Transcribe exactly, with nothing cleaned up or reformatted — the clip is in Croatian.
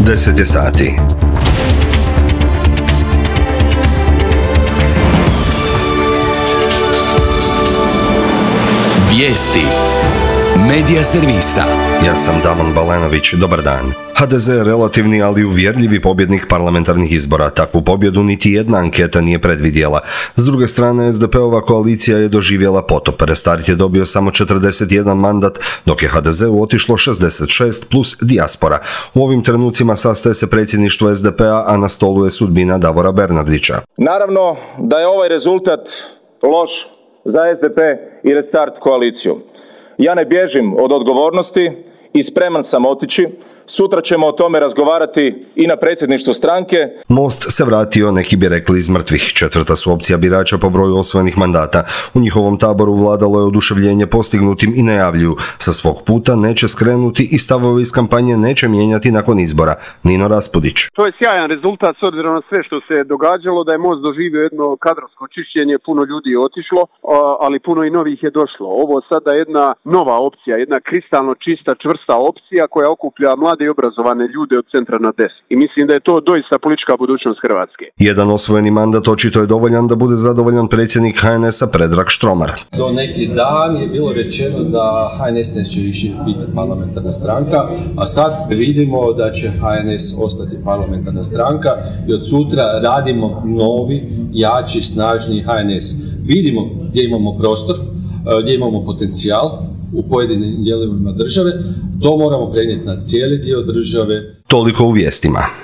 deset je sati. Vijesti Medija servisa. Ja sam Damon Balenović, dobar dan. ha de ze je relativni, ali uvjerljivi pobjednik parlamentarnih izbora. Takvu pobjedu niti jedna anketa nije predvidjela. S druge strane, es de pe-ova koalicija je doživjela potop. Restart je dobio samo četrdeset jedan mandat, dok je ha de zeu otišlo šezdeset šest plus dijaspora. U ovim trenucima sastaje se predsjedništvo es de pe-a, a na stolu je sudbina Davora Bernardića. Naravno da je ovaj rezultat loš za es de pe i Restart koaliciju. Ja ne bježim od odgovornosti i spreman sam otići. Sutra ćemo o tome razgovarati i na predsjedništvu stranke. Most se vratio, neki bi rekli, iz mrtvih. Četvrta su opcija birača po broju osvojenih mandata. U njihovom taboru vladalo je oduševljenje postignutim i najavljuju. Sa svog puta neće skrenuti i stavove iz kampanje neće mijenjati nakon izbora. Nino Raspudić. To je sjajan rezultat s obzirom na sve što se događalo, da je Most doživio jedno kadrovsko čišćenje, puno ljudi je otišlo, ali puno i novih je došlo. Ovo sada je jedna nova opcija, jedna kristalno čista, čvrsta opcija koja okuplja mlade i obrazovane ljude od centra na desno. I mislim da je to doista politička budućnost Hrvatske. Jedan osvojeni mandat očito je dovoljan da bude zadovoljan predsjednik ha en es-a Predrag Štromar. Do neki dan je bilo rečeno da ha en es neće više biti parlamentarna stranka, a sad vidimo da će ha en es ostati parlamentarna stranka i od sutra radimo novi, jači, snažniji ha en es. Vidimo gdje imamo prostor, gdje imamo potencijal u pojedinim dijelovima države, to moramo prenijeti na cijeli dio države. Toliko u vijestima.